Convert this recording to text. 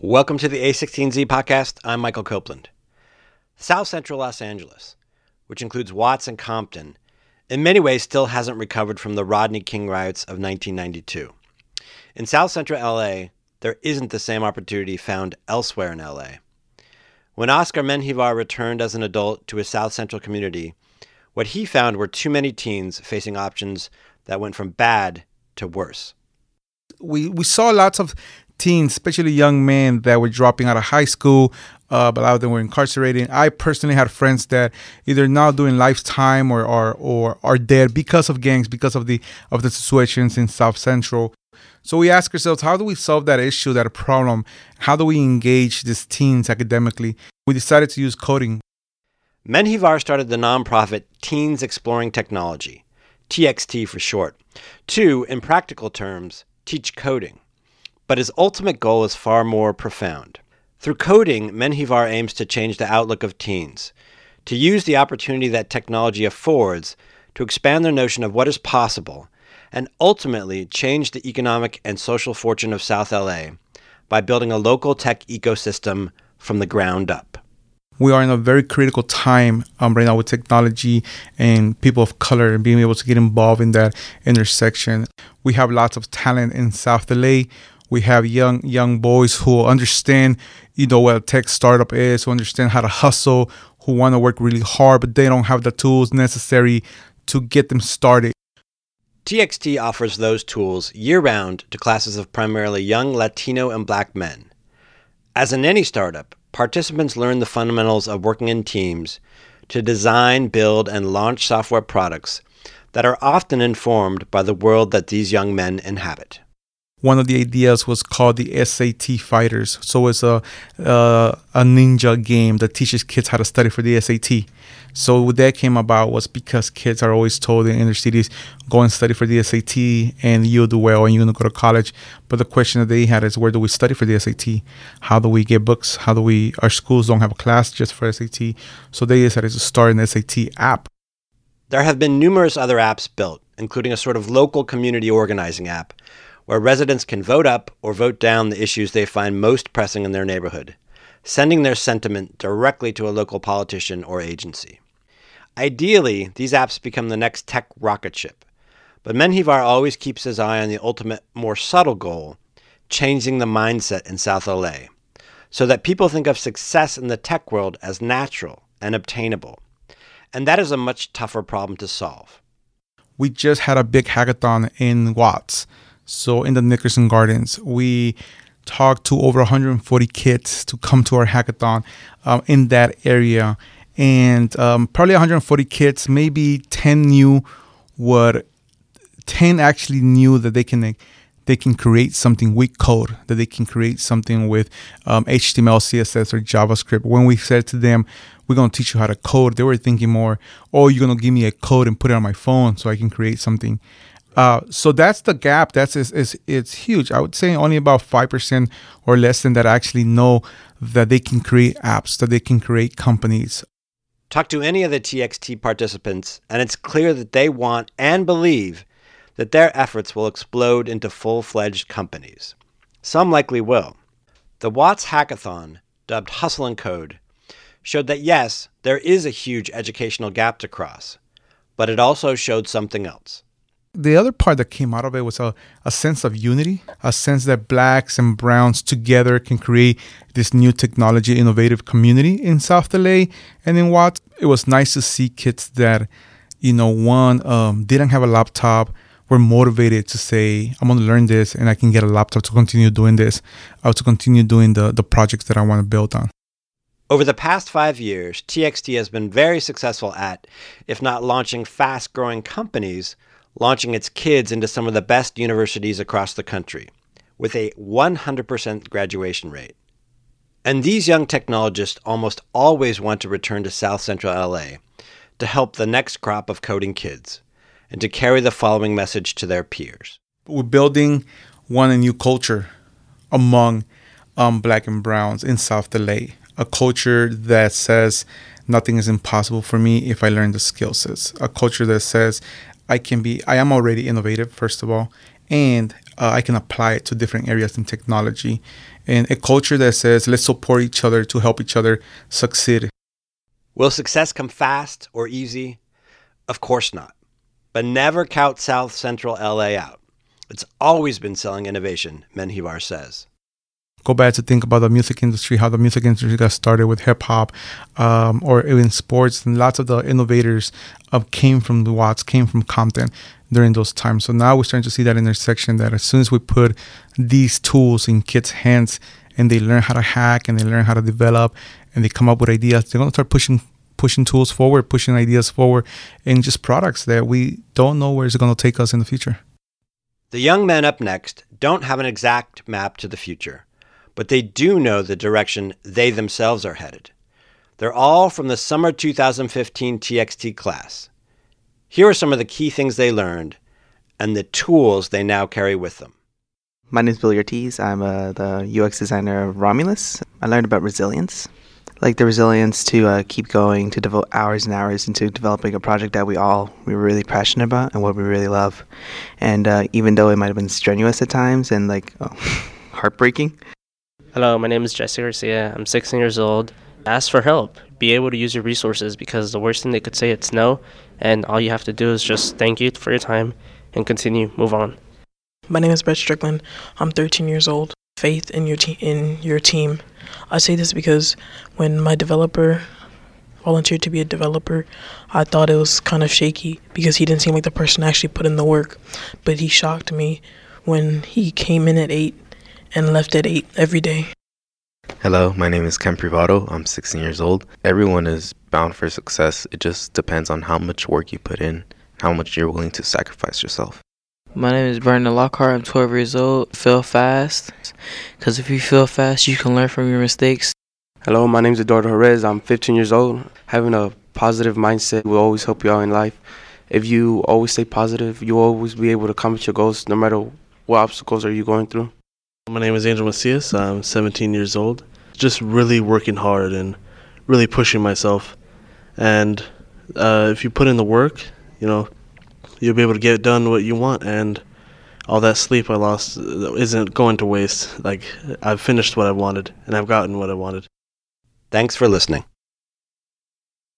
Welcome to the A16Z podcast. I'm Michael Copeland. South Central Los Angeles, which includes Watts and Compton, in many ways still hasn't recovered from the Rodney King riots of 1992. In South Central LA, there isn't the same opportunity found elsewhere in LA. When Oscar Menjivar returned as an adult to his South Central community, what he found were too many teens facing options that went from bad to worse. We saw lots of teens, especially young men that were dropping out of high school, but a lot of them were incarcerated. I personally had friends that either now doing lifetime or are dead because of gangs, because of the situations in South Central. So we ask ourselves, how do we solve that issue, that problem? How do we engage these teens academically? We decided to use coding. Menjivar started the nonprofit Teens Exploring Technology, TXT for short, to, in practical terms, teach coding. But his ultimate goal is far more profound. Through coding, Menjivar aims to change the outlook of teens, to use the opportunity that technology affords to expand their notion of what is possible, and ultimately change the economic and social fortune of South LA by building a local tech ecosystem from the ground up. We are in a very critical time right now with technology and people of color and being able to get involved in that intersection. We have lots of talent in South LA. We have young boys who understand, what a tech startup is, who understand how to hustle, who want to work really hard, but they don't have the tools necessary to get them started. TXT offers those tools year-round to classes of primarily young Latino and Black men. As in any startup, participants learn the fundamentals of working in teams to design, build, and launch software products that are often informed by the world that these young men inhabit. One of the ideas was called the SAT Fighters. So it's a ninja game that teaches kids how to study for the SAT. So what that came about was because kids are always told in inner cities, go and study for the SAT and you'll do well and you're going to go to college. But the question that they had is, where do we study for the SAT? How do we get books? Our schools don't have a class just for SAT. So they decided to start an SAT app. There have been numerous other apps built, including a sort of local community organizing app, where residents can vote up or vote down the issues they find most pressing in their neighborhood, sending their sentiment directly to a local politician or agency. Ideally, these apps become the next tech rocket ship, but Menjivar always keeps his eye on the ultimate, more subtle goal, changing the mindset in South LA, so that people think of success in the tech world as natural and obtainable. And that is a much tougher problem to solve. We just had a big hackathon in Watts. So in the Nickerson Gardens, we talked to over 140 kids to come to our hackathon in that area. And probably 140 kids, maybe 10 actually knew that they can create something with code, that they can create something with HTML, CSS, or JavaScript. When we said to them, we're going to teach you how to code, they were thinking more, oh, you're going to give me a code and put it on my phone so I can create something. So that's the gap. It's huge. I would say only about 5% or less than that actually know that they can create apps, that they can create companies. Talk to any of the TXT participants, and it's clear that they want and believe that their efforts will explode into full-fledged companies. Some likely will. The Watts Hackathon, dubbed Hustle and Code, showed that yes, there is a huge educational gap to cross, but it also showed something else. The other part that came out of it was a sense of unity, a sense that blacks and browns together can create this new technology, innovative community in South LA and in Watts. It was nice to see kids that, didn't have a laptop, were motivated to say, I'm going to learn this and I can get a laptop to continue doing this, or to continue doing the projects that I want to build on. Over the past 5 years, TXT has been very successful at, if not launching fast-growing companies, launching its kids into some of the best universities across the country, with a 100% graduation rate. And these young technologists almost always want to return to South Central LA to help the next crop of coding kids, and to carry the following message to their peers. We're building a new culture among Black and Browns in South LA, a culture that says nothing is impossible for me if I learn the skill sets, a culture that says I am already innovative, first of all, and I can apply it to different areas in technology. And a culture that says, let's support each other to help each other succeed. Will success come fast or easy? Of course not. But never count South Central LA out. It's always been selling innovation, Menjivar says. Go back to think about the music industry, how the music industry got started with hip hop, or even sports. And lots of the innovators came from the Watts, came from Compton during those times. So now we're starting to see that intersection that as soon as we put these tools in kids' hands and they learn how to hack and they learn how to develop and they come up with ideas, they're going to start pushing tools forward, pushing ideas forward, and just products that we don't know where it's going to take us in the future. The young men up next don't have an exact map to the future, but they do know the direction they themselves are headed. They're all from the summer 2015 TXT class. Here are some of the key things they learned and the tools they now carry with them. My name is Billy Ortiz. I'm the UX designer of Romulus. I learned about resilience, like the resilience to keep going, to devote hours and hours into developing a project that we're really passionate about and what we really love. And even though it might have been strenuous at times and heartbreaking. Hello, my name is Jesse Garcia. I'm 16 years old. Ask for help. Be able to use your resources, because the worst thing they could say is no, and all you have to do is just thank you for your time and continue, move on. My name is Brett Strickland. I'm 13 years old. Faith in your team. I say this because when my developer volunteered to be a developer, I thought it was kind of shaky because he didn't seem like the person to actually put in the work. But he shocked me when he came in at 8 and left at 8 every day. Hello, my name is Ken Privado. I'm 16 years old. Everyone is bound for success. It just depends on how much work you put in, how much you're willing to sacrifice yourself. My name is Brandon Lockhart. I'm 12 years old. Fail fast, because if you fail fast, you can learn from your mistakes. Hello, my name is Eduardo Jerez. I'm 15 years old. Having a positive mindset will always help you out in life. If you always stay positive, you'll always be able to accomplish your goals no matter what obstacles are you going through. My name is Angel Macias. I'm 17 years old. Just really working hard and really pushing myself. And if you put in the work, you'll be able to get done what you want. And all that sleep I lost isn't going to waste. I've finished what I wanted and I've gotten what I wanted. Thanks for listening.